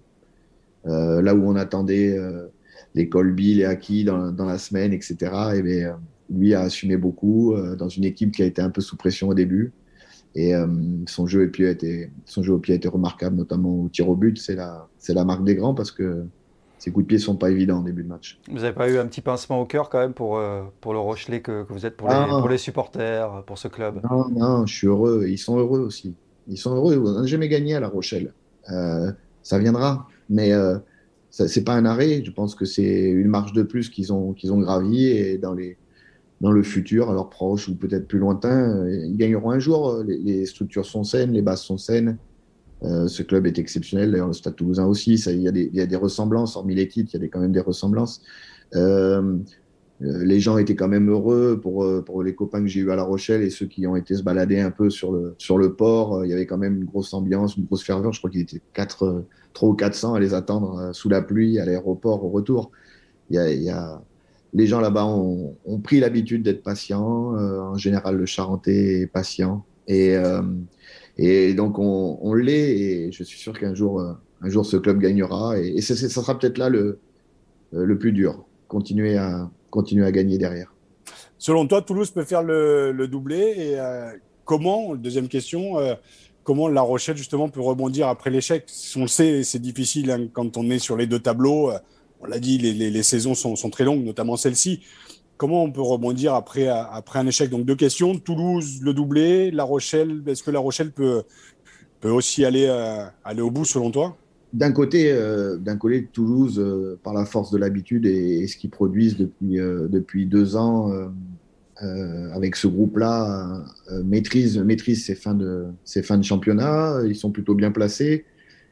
Euh, là où on attendait euh, les Colby, les Aki dans, dans la semaine, et cetera, et bien, lui a assumé beaucoup euh, dans une équipe qui a été un peu sous pression au début. Et euh, son, jeu au pied a été, son jeu au pied a été remarquable, notamment au tir au but. C'est la, c'est la marque des grands parce que ses coups de pied ne sont pas évidents en début de match. Vous n'avez pas eu un petit pincement au cœur quand même pour, euh, pour le Rochelet que, que vous êtes, pour, ah, les, pour les supporters, pour ce club? Non, non, je suis heureux. Ils sont heureux aussi. Ils sont heureux. On n'a jamais gagné à La Rochelle. Euh, ça viendra. Mais euh, ce n'est pas un arrêt. Je pense que c'est une marche de plus qu'ils ont, qu'ils ont gravi. Et dans, les, dans le futur, alors proche ou peut-être plus lointain, ils gagneront un jour. Les, les structures sont saines, les bases sont saines. Euh, ce club est exceptionnel, d'ailleurs le Stade Toulousain aussi, il y, y a des ressemblances, hormis les titres, il y a des, quand même des ressemblances. Euh, euh, les gens étaient quand même heureux pour, pour les copains que j'ai eus à La Rochelle et ceux qui ont été se balader un peu sur le, sur le port. Il y avait quand même une grosse ambiance, une grosse ferveur. Je crois qu'il était quatre, trois ou quatre cents à les attendre sous la pluie à l'aéroport au retour. Il y a, il y a... Les gens là-bas ont, ont pris l'habitude d'être patients. Euh, en général, le Charentais est patient. Et... Euh, Et donc, on, on l'est et je suis sûr qu'un jour, un jour ce club gagnera. Et, et ça, ça sera peut-être là le, le plus dur, continuer à, continuer à gagner derrière. Selon toi, Toulouse peut faire le, le doublé et euh, comment, deuxième question, euh, comment La Rochelle justement peut rebondir après l'échec. On le sait, c'est difficile hein, quand on est sur les deux tableaux. On l'a dit, les, les, les saisons sont, sont très longues, notamment celle-ci. Comment on peut rebondir après, après un échec? Donc deux questions, Toulouse, le doublé, La Rochelle, est-ce que La Rochelle peut, peut aussi aller, euh, aller au bout selon toi? D'un côté, euh, d'un côté, Toulouse, euh, par la force de l'habitude et, et ce qu'ils produisent depuis, euh, depuis deux ans euh, euh, avec ce groupe-là, euh, maîtrise, maîtrise ses, fins de, ses fins de championnat. Ils sont plutôt bien placés.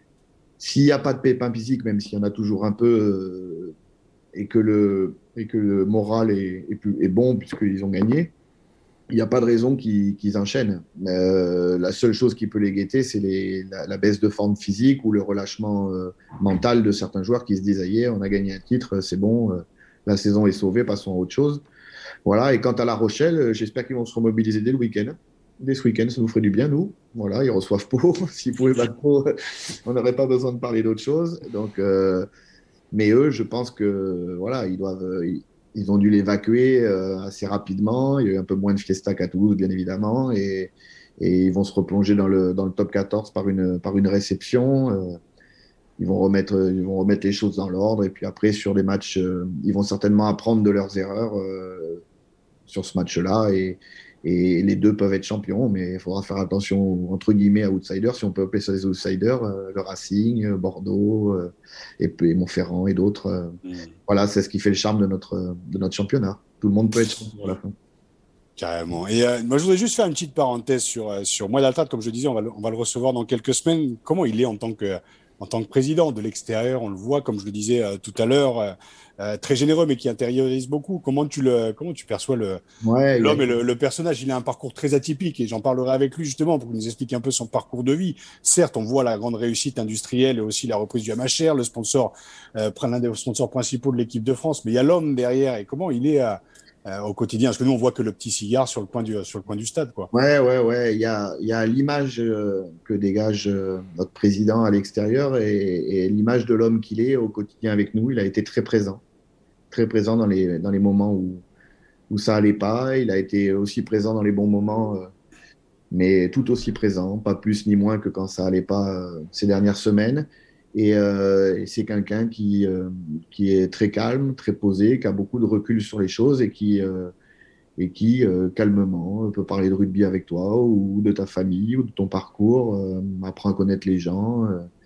S'il n'y a pas de pépin physique, même s'il y en a toujours un peu, euh, et, que le, et que le moral est, est, plus, est bon puisqu'ils ont gagné, il n'y a pas de raison qu'ils, qu'ils enchaînent. Euh, la seule chose qui peut les guetter, c'est les, la, la baisse de forme physique ou le relâchement euh, mental de certains joueurs qui se disent « Aïe, on a gagné un titre, c'est bon, euh, la saison est sauvée, passons à autre chose ». Voilà. Et quant à La Rochelle, j'espère qu'ils vont se remobiliser dès le week-end. Dès ce week-end, ça nous ferait du bien, nous. Voilà, ils reçoivent Pau. S'ils pouvaient battre Pau, on n'aurait pas besoin de parler d'autre chose. Donc, euh, mais eux, je pense que voilà, ils doivent... Ils, Ils ont dû l'évacuer euh, assez rapidement. Il y a eu un peu moins de fiesta qu'à Toulouse, bien évidemment. Et, et ils vont se replonger dans le, dans le top quatorze par une, par une réception. Euh, ils, vont remettre, ils vont remettre les choses dans l'ordre. Et puis après, sur les matchs, euh, ils vont certainement apprendre de leurs erreurs euh, sur ce match-là. Et, et les deux peuvent être champions. Mais il faudra faire attention, entre guillemets, à outsiders, si on peut appeler ça des outsiders. Euh, le Racing, Bordeaux, euh, et, et Montferrand et d'autres. Euh, mmh. Voilà, c'est ce qui fait le charme de notre, de notre championnat. Tout le monde peut être champion à la fin. Carrément. Et euh, moi, je voudrais juste faire une petite parenthèse sur, sur Moed Altrad. Comme je disais, on va, le, on va le recevoir dans quelques semaines. Comment il est en tant que, en tant que président de l'extérieur? On le voit, comme je le disais euh, tout à l'heure, euh, euh, très généreux, mais qui intériorise beaucoup. Comment tu, le, comment tu perçois le, ouais, l'homme a... et le, le personnage? Il a un parcours très atypique et j'en parlerai avec lui justement pour qu'il nous explique un peu son parcours de vie. Certes, on voit la grande réussite industrielle et aussi la reprise du M H R, le sponsor, euh, l'un des sponsors principaux de l'équipe de France, mais il y a l'homme derrière et comment il est à, Euh, au quotidien, parce que nous on voit que le petit cigare sur le coin du sur le coin du stade, quoi. Ouais, ouais, ouais. Il y a il y a l'image euh, que dégage euh, notre président à l'extérieur et, et l'image de l'homme qu'il est au quotidien avec nous. Il a été très présent, très présent dans les dans les moments où où ça allait pas. Il a été aussi présent dans les bons moments, euh, mais tout aussi présent, pas plus ni moins que quand ça allait pas euh, ces dernières semaines. Et, euh, et c'est quelqu'un qui, euh, qui est très calme, très posé, qui a beaucoup de recul sur les choses et qui, euh, et qui euh, calmement, peut parler de rugby avec toi ou de ta famille ou de ton parcours, euh, apprend à connaître les gens.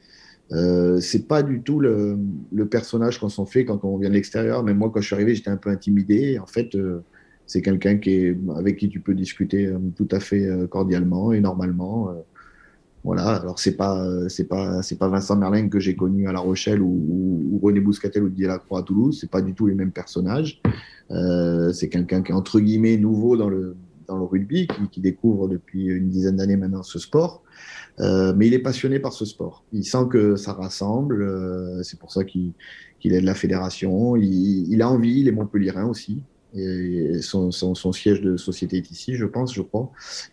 Euh, c'est pas du tout le, le personnage qu'on s'en fait quand on vient de l'extérieur. Même moi, quand je suis arrivé, j'étais un peu intimidé. En fait, euh, c'est quelqu'un qui est, avec qui tu peux discuter euh, tout à fait euh, cordialement et normalement. Euh, Voilà, alors c'est pas c'est pas c'est pas Vincent Merlin que j'ai connu à La Rochelle ou, ou, ou René Bouscatel ou Didier Lacroix à Toulouse, c'est pas du tout les mêmes personnages. Euh, c'est quelqu'un qui est entre guillemets nouveau dans le dans le rugby, qui, qui découvre depuis une dizaine d'années maintenant ce sport, euh, mais il est passionné par ce sport. Il sent que ça rassemble, euh, c'est pour ça qu'il qu'il est de la fédération. Il, il a envie, il est montpelliérain aussi. Et son, son, son siège de société est ici, je pense, je crois.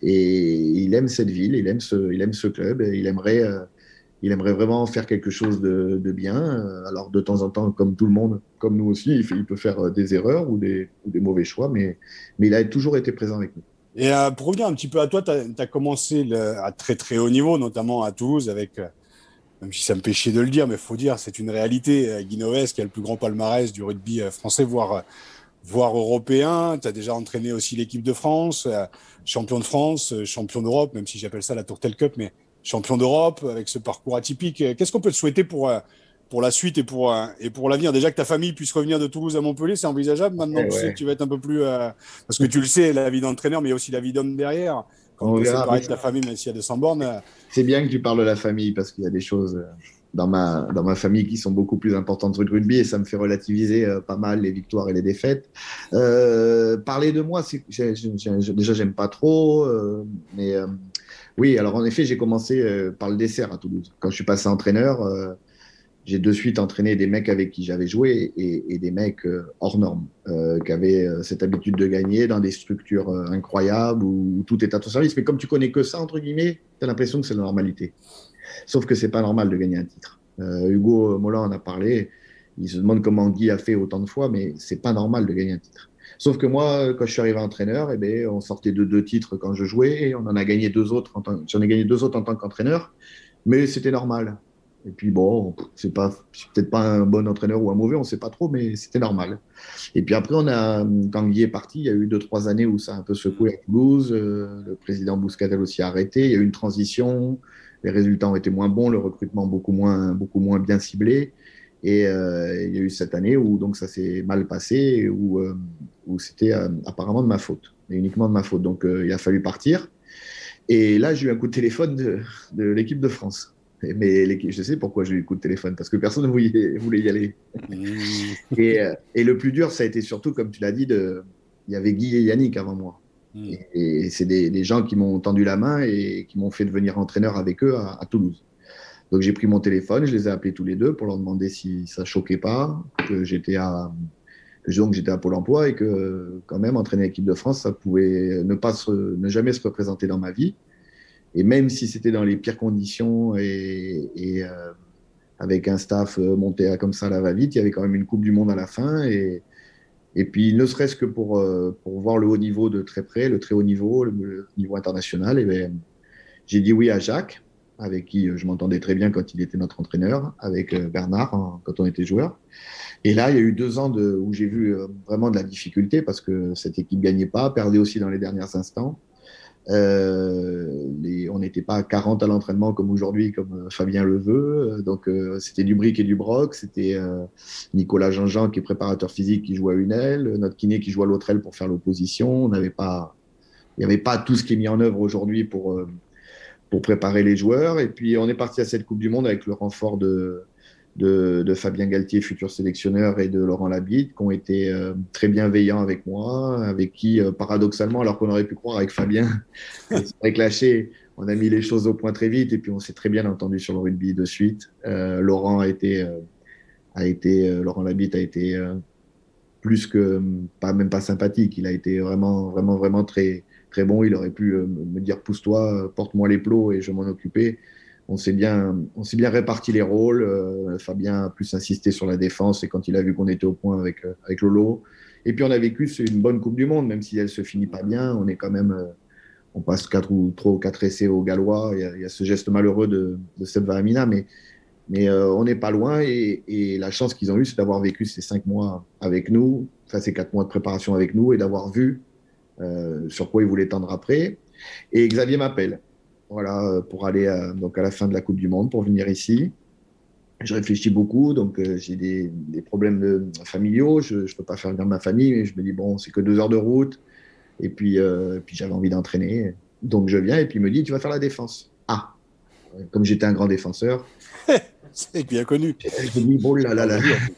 Et il aime cette ville, il aime ce, il aime ce club, et il aimerait, euh, il aimerait vraiment faire quelque chose de, de bien. Alors, de temps en temps, comme tout le monde, comme nous aussi, il, fait, il peut faire des erreurs ou des, ou des mauvais choix, mais, mais il a toujours été présent avec nous. Et euh, pour revenir un petit peu à toi, tu as commencé le, à très très haut niveau, notamment à Toulouse, avec, euh, même si ça me fait chier de le dire, mais il faut dire, c'est une réalité. Euh, Guy Noës, qui a le plus grand palmarès du rugby euh, français, voire... Euh, voire européen, tu as déjà entraîné aussi l'équipe de France, euh, champion de France, euh, champion d'Europe, même si j'appelle ça la Tourtel Cup, mais champion d'Europe avec ce parcours atypique. Qu'est-ce qu'on peut te souhaiter pour, euh, pour la suite et pour, euh, et pour l'avenir? Déjà que ta famille puisse revenir de Toulouse à Montpellier, c'est envisageable maintenant ouais, tu ouais. sais que tu vas être un peu plus... Euh, parce que tu le sais, la vie d'entraîneur, mais il y a aussi la vie d'homme derrière. Quand on, on peut séparer de ta famille, même s'il y a deux cents bornes. Euh... C'est bien que tu parles de la famille, parce qu'il y a des choses... Euh... Dans ma, dans ma famille qui sont beaucoup plus importantes que le rugby et ça me fait relativiser euh, pas mal les victoires et les défaites. Euh, parler de moi, c'est, j'ai, j'ai, j'ai, déjà j'aime pas trop, euh, mais euh, oui, alors en effet j'ai commencé euh, par le dessert à Toulouse. Quand je suis passé entraîneur, euh, j'ai de suite entraîné des mecs avec qui j'avais joué et, et des mecs euh, hors normes, euh, qui avaient euh, cette habitude de gagner dans des structures euh, incroyables où, où tout est à ton service. Mais comme tu connais que ça, entre guillemets, tu as l'impression que c'est la normalité. Sauf que c'est pas normal de gagner un titre. Euh, Hugo Mollin en a parlé. Il se demande comment Guy a fait autant de fois, mais c'est pas normal de gagner un titre. Sauf que moi, quand je suis arrivé entraîneur, eh ben, on sortait de deux titres quand je jouais, et on en a gagné deux autres. En tant... J'en ai gagné deux autres en tant qu'entraîneur, mais c'était normal. Et puis bon, c'est pas, c'est peut-être pas un bon entraîneur ou un mauvais, on ne sait pas trop, mais c'était normal. Et puis après, on a, quand Guy est parti, il y a eu deux, trois années où ça a un peu secoué à Toulouse. Euh, le président Bouscatel aussi a arrêté. Il y a eu une transition. Les résultats ont été moins bons, le recrutement beaucoup moins, beaucoup moins bien ciblé. Et euh, il y a eu cette année où donc ça s'est mal passé, où, euh, où c'était euh, apparemment de ma faute, et uniquement de ma faute. Donc euh, il a fallu partir. Et là, j'ai eu un coup de téléphone de, de l'équipe de France. Mais je sais pourquoi j'ai eu le coup de téléphone, parce que personne ne voulait, voulait y aller. Mmh. Et, et le plus dur, ça a été surtout, comme tu l'as dit, de, il y avait Guy et Yannick avant moi. Mmh. Et, et c'est des, des gens qui m'ont tendu la main et qui m'ont fait devenir entraîneur avec eux à, à Toulouse. Donc j'ai pris mon téléphone, je les ai appelés tous les deux pour leur demander si ça choquait pas, que j'étais à, donc j'étais à Pôle emploi et que quand même entraîner l'équipe de France, ça pouvait ne, pas se, ne jamais se représenter dans ma vie. Et même si c'était dans les pires conditions et, et euh, avec un staff monté à, comme ça à la va-vite, il y avait quand même une Coupe du Monde à la fin. Et, et puis, ne serait-ce que pour, euh, pour voir le haut niveau de très près, le très haut niveau, le, le niveau international, et bien, j'ai dit oui à Jacques, avec qui je m'entendais très bien quand il était notre entraîneur, avec Bernard, hein, quand on était joueurs. Et là, il y a eu deux ans de, où j'ai vu vraiment de la difficulté parce que cette équipe ne gagnait pas, perdait aussi dans les derniers instants. Euh, les, on n'était pas à quarante à l'entraînement comme aujourd'hui, comme Fabien le veut. Donc, euh, c'était du brick et du broc. C'était euh, Nicolas Jean-Jean, qui est préparateur physique, qui joue à une aile, notre kiné qui joue à l'autre aile pour faire l'opposition. On n'avait pas, il n'y avait pas tout ce qui est mis en œuvre aujourd'hui pour, euh, pour préparer les joueurs. Et puis, on est parti à cette Coupe du Monde avec le renfort de, de, de Fabien Galtier, futur sélectionneur, et de Laurent Labitte, qui ont été euh, très bienveillants avec moi, avec qui, euh, paradoxalement, alors qu'on aurait pu croire avec Fabien, avec Lâché, on a mis les choses au point très vite, et puis on s'est très bien entendu sur le rugby de suite. Euh, Laurent a été, euh, a été euh, Laurent Labitte a été euh, plus que, pas, même pas sympathique, il a été vraiment, vraiment, vraiment très, très bon. Il aurait pu euh, me dire pousse-toi, porte-moi les plots et je m'en occupais. On s'est bien, on s'est bien réparti les rôles. Euh, Fabien a plus insisté sur la défense et quand il a vu qu'on était au point avec, euh, avec Lolo. Et puis on a vécu c'est une bonne Coupe du Monde, même si elle se finit pas bien. On est quand même, euh, on passe quatre ou trois ou quatre essais aux Gallois. Il y a, il y a ce geste malheureux de, de Seb Vahamina, mais mais euh, on n'est pas loin. Et, et la chance qu'ils ont eue, c'est d'avoir vécu ces cinq mois avec nous, enfin ces quatre mois de préparation avec nous, et d'avoir vu euh, sur quoi ils voulaient tendre après. Et Xavier m'appelle. Voilà, pour aller à, donc à la fin de la Coupe du Monde, pour venir ici. Je réfléchis beaucoup, donc euh, j'ai des, des problèmes de, familiaux, je ne peux pas faire venir ma famille, mais je me dis, bon, c'est que deux heures de route, et puis, euh, puis j'avais envie d'entraîner, donc je viens, et puis il me dit, tu vas faire la défense. Ah, comme j'étais un grand défenseur. C'est bien connu. Je me dis, bon là là là.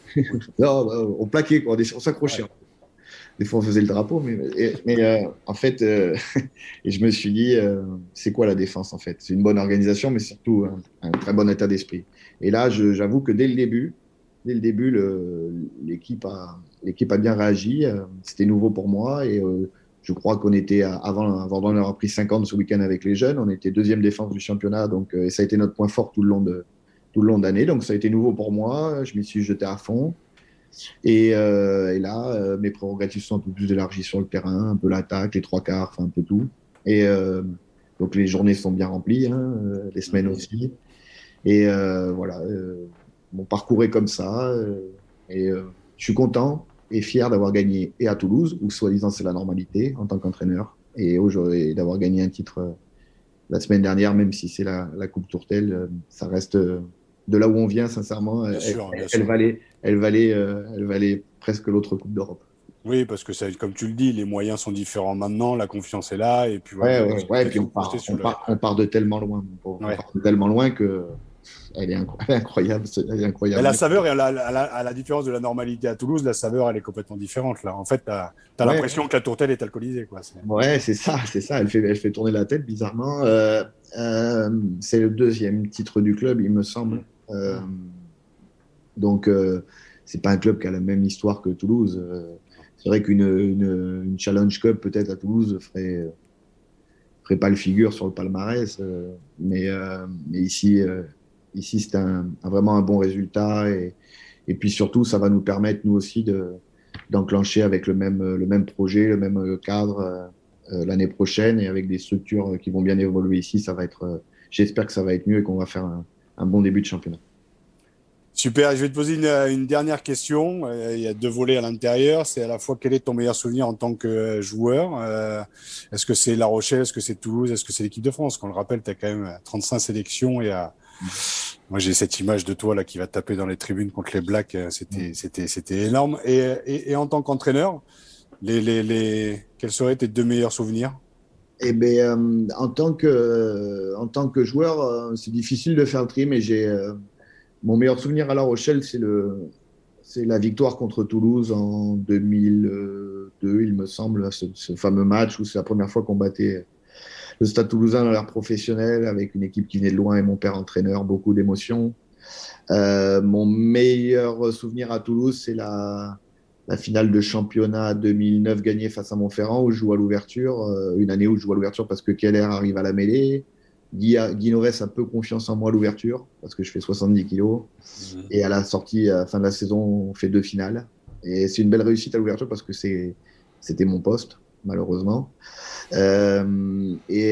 Non, on plaquait, quoi, on s'accrochait. Ouais. Des fois, on faisait le drapeau, mais, et, mais euh, en fait, euh, et je me suis dit, euh, c'est quoi la défense, en fait? C'est une bonne organisation, mais surtout un, un très bon état d'esprit. Et là, je, j'avoue que dès le début, dès le début, le, l'équipe a, l'équipe a bien réagi. Euh, c'était nouveau pour moi, et euh, je crois qu'on était, avant, avant d'en avoir pris cinquante ce week-end avec les jeunes, on était deuxième défense du championnat, donc euh, et ça a été notre point fort tout le long de, tout le long d'année. Donc ça a été nouveau pour moi. Je m'y suis jeté à fond. Et, euh, et là, euh, mes prérogatives sont un peu plus élargies sur le terrain, un peu l'attaque, les trois quarts, enfin un peu tout. Et euh, donc les journées sont bien remplies, hein, les semaines aussi. Et euh, voilà, euh, mon parcours est comme ça. Euh, et euh, je suis content et fier d'avoir gagné et à Toulouse, où soi-disant c'est la normalité en tant qu'entraîneur, et, et d'avoir gagné un titre euh, la semaine dernière, même si c'est la, la Coupe Tourtel, euh, ça reste... Euh, de là où on vient, sincèrement, bien elle, sûr, bien elle, sûr. elle, valait, elle, valait, euh, elle valait presque l'autre Coupe d'Europe. Oui, parce que ça, comme tu le dis, les moyens sont différents maintenant, la confiance est là, et puis voilà. Ouais, ouais, ouais, et puis on part, on, le... part, on part de tellement loin, on ouais. part de tellement loin que elle est incroyable, elle est incroyable. Mais la saveur, à la, à, la, à la différence de la normalité à Toulouse, la saveur, elle est complètement différente là. En fait, t'as as ouais. l'impression que la tourtelle est alcoolisée, quoi. C'est... Ouais, c'est ça, c'est ça. Elle fait, elle fait tourner la tête bizarrement. Euh, euh, c'est le deuxième titre du club, il me semble. Euh, donc, euh, c'est pas un club qui a la même histoire que Toulouse. Euh, c'est vrai qu'une une, une Challenge Cup, peut-être à Toulouse, ferait, ferait pas le figure sur le palmarès. Euh, mais, euh, mais ici, euh, ici c'est un, un, vraiment un bon résultat. Et, et puis surtout, ça va nous permettre, nous aussi, de, d'enclencher avec le même, le même projet, le même cadre euh, l'année prochaine et avec des structures qui vont bien évoluer ici. Ça va être, euh, j'espère que ça va être mieux et qu'on va faire un, un bon début de championnat. Super, je vais te poser une, une dernière question. Euh, il y a deux volets à l'intérieur. C'est à la fois quel est ton meilleur souvenir en tant que joueur. Euh, est-ce que c'est La Rochelle, est-ce que c'est Toulouse, est-ce que c'est l'équipe de France? Qu'on le rappelle, tu as quand même trente-cinq sélections et à... moi j'ai cette image de toi là qui va taper dans les tribunes contre les Blacks. C'était, c'était, c'était énorme. Et, et, et en tant qu'entraîneur, les, les, les... quels seraient tes deux meilleurs souvenirs? Eh ben, euh, en tant que, euh, en tant que joueur, euh, c'est difficile de faire le tri, mais j'ai euh, mon meilleur souvenir à La Rochelle, c'est le, c'est la victoire contre Toulouse en deux mille deux, il me semble, ce, ce fameux match où c'est la première fois qu'on battait le Stade Toulousain dans l'ère professionnelle avec une équipe qui venait de loin et mon père entraîneur, beaucoup d'émotions. Euh, mon meilleur souvenir à Toulouse, c'est la, la finale de championnat deux mille neuf gagnée face à Montferrand où je joue à l'ouverture, euh, une année où je joue à l'ouverture parce que Keller arrive à la mêlée. Guy, Guy Norès a peu confiance en moi à l'ouverture parce que je fais soixante-dix kilos. Mmh. Et à la sortie, à la fin de la saison, on fait deux finales. Et c'est une belle réussite à l'ouverture parce que c'est, c'était mon poste, malheureusement. Euh, et,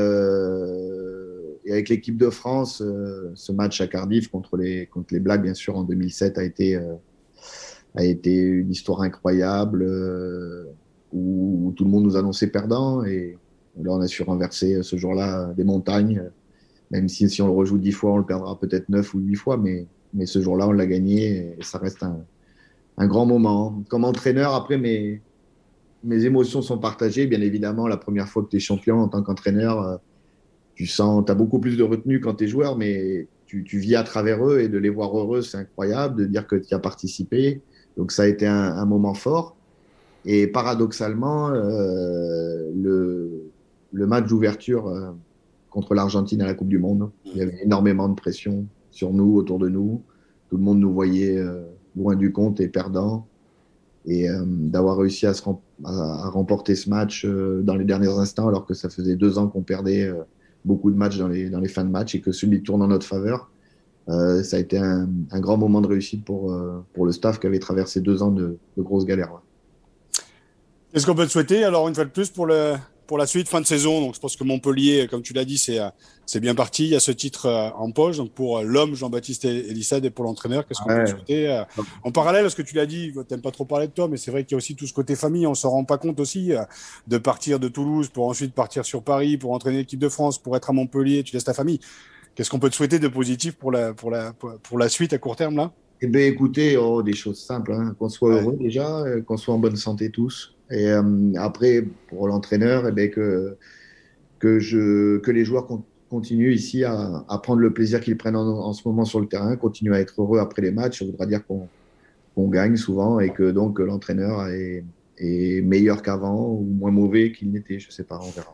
euh, et avec l'équipe de France, euh, ce match à Cardiff contre les, contre les Blacks, bien sûr, en deux mille sept, a été, euh, a été une histoire incroyable euh, où, où tout le monde nous annonçait perdants. Et là, on a su renverser ce jour-là des montagnes. Même si, si on le rejoue dix fois, on le perdra peut-être neuf ou huit fois. Mais, mais ce jour-là, on l'a gagné et ça reste un, un grand moment. Comme entraîneur, après, mes, mes émotions sont partagées. Bien évidemment, la première fois que tu es champion en tant qu'entraîneur, tu sens, tu as beaucoup plus de retenue quand tu es joueur, mais tu, tu vis à travers eux et de les voir heureux, c'est incroyable, de dire que tu as participé. Donc, ça a été un, un moment fort. Et paradoxalement, euh, le, le match d'ouverture euh, contre l'Argentine à la Coupe du Monde, il y avait énormément de pression sur nous, autour de nous. Tout le monde nous voyait euh, loin du compte et perdant. Et euh, d'avoir réussi à, se rem- à, à remporter ce match euh, dans les derniers instants, alors que ça faisait deux ans qu'on perdait euh, beaucoup de matchs dans les, dans les fins de match et que celui tourne en notre faveur, euh, ça a été un, un grand moment de réussite pour, euh, pour le staff qui avait traversé deux ans de, de grosses galères. Ouais. Qu'est-ce qu'on peut te souhaiter alors une fois de plus pour, le, pour la suite, fin de saison? Donc je pense que Montpellier, comme tu l'as dit, c'est, c'est bien parti. Il y a ce titre en poche. Donc pour l'homme, Jean-Baptiste Elissade, et pour l'entraîneur, qu'est-ce qu'on ouais. peut te souhaiter? En parallèle, parce que tu l'as dit, tu n'aimes pas trop parler de toi, mais c'est vrai qu'il y a aussi tout ce côté famille. On ne s'en rend pas compte aussi de partir de Toulouse pour ensuite partir sur Paris, pour entraîner l'équipe de France, pour être à Montpellier. Tu laisses ta famille. Qu'est-ce qu'on peut te souhaiter de positif pour la, pour la, pour la suite à court terme là? Eh bien, écoutez, oh, des choses simples. Hein. Qu'on soit ouais. heureux déjà, qu'on soit en bonne santé tous. Et euh, après, pour l'entraîneur, eh bien, que, que, je, que les joueurs con, continuent ici à, à prendre le plaisir qu'ils prennent en, en ce moment sur le terrain, continuent à être heureux après les matchs. Ça voudra dire qu'on, qu'on gagne souvent et que donc l'entraîneur est, est meilleur qu'avant ou moins mauvais qu'il n'était. Je ne sais pas, on verra.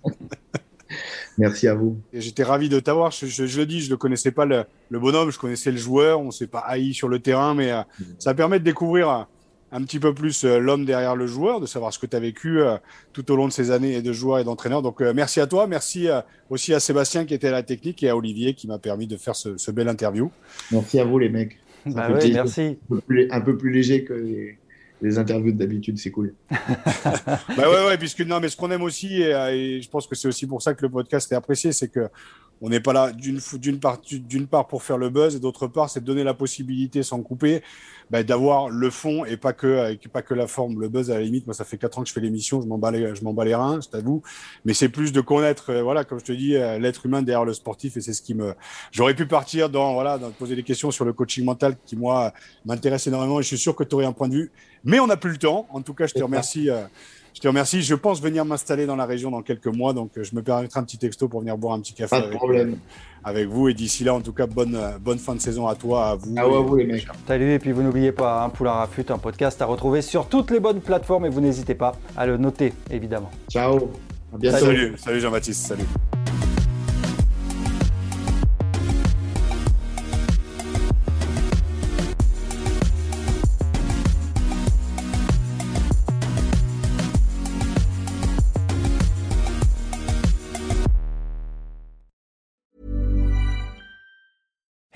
Merci à vous. Et j'étais ravi de t'avoir. Je, je, je le dis, je ne connaissais pas le, le bonhomme, je connaissais le joueur. On ne s'est pas haï sur le terrain, mais euh, mmh. ça permet de découvrir euh, un petit peu plus euh, l'homme derrière le joueur, de savoir ce que tu as vécu euh, tout au long de ces années de joueur et d'entraîneur. Donc, euh, merci à toi. Merci euh, aussi à Sébastien qui était à la technique et à Olivier qui m'a permis de faire ce, ce bel interview. Merci à vous, les mecs. Bah ouais, merci. Un peu, plus, un peu plus léger que les... Les interviews d'habitude, c'est cool. bah ouais, ouais, puisque non, mais ce qu'on aime aussi, et, et je pense que c'est aussi pour ça que le podcast est apprécié, c'est que on n'est pas là d'une, d'une part, d'une part pour faire le buzz, et d'autre part, c'est de donner la possibilité, sans couper, bah, d'avoir le fond et pas que, et pas que la forme. Le buzz, à la limite, moi, ça fait quatre ans que je fais l'émission, je m'en bats les, je m'en bats les reins, je t'avoue. Mais c'est plus de connaître, euh, voilà, comme je te dis, euh, l'être humain derrière le sportif, et c'est ce qui me. J'aurais pu partir dans, voilà, dans poser des questions sur le coaching mental qui moi m'intéresse énormément, et je suis sûr que tu aurais un point de vue. Mais on n'a plus le temps. En tout cas, je te remercie. Euh, je te remercie. Je pense venir m'installer dans la région dans quelques mois, donc euh, je me permettrai un petit texto pour venir boire un petit café Pas de avec, problème. Euh, avec vous. Et d'ici là, en tout cas, bonne euh, bonne fin de saison à toi, à vous. Ah ouais, vous les mecs. Salut, et puis vous n'oubliez pas, hein, Poulain Rafut, un podcast à retrouver sur toutes les bonnes plateformes, et vous n'hésitez pas à le noter, évidemment. Ciao. À bientôt. Salut, salut Jean-Baptiste. Salut.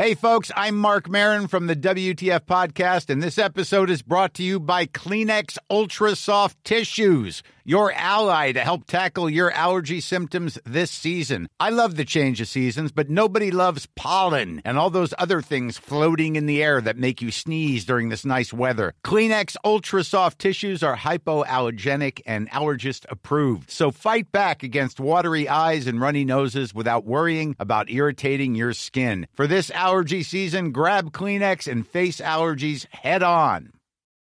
Hey, folks, I'm Mark Maron from the W T F Podcast, and this episode is brought to you by Kleenex Ultra Soft Tissues, your ally to help tackle your allergy symptoms this season. I love the change of seasons, but nobody loves pollen and all those other things floating in the air that make you sneeze during this nice weather. Kleenex Ultra Soft Tissues are hypoallergenic and allergist approved, so fight back against watery eyes and runny noses without worrying about irritating your skin. For this allergy season, grab Kleenex and face allergies head on.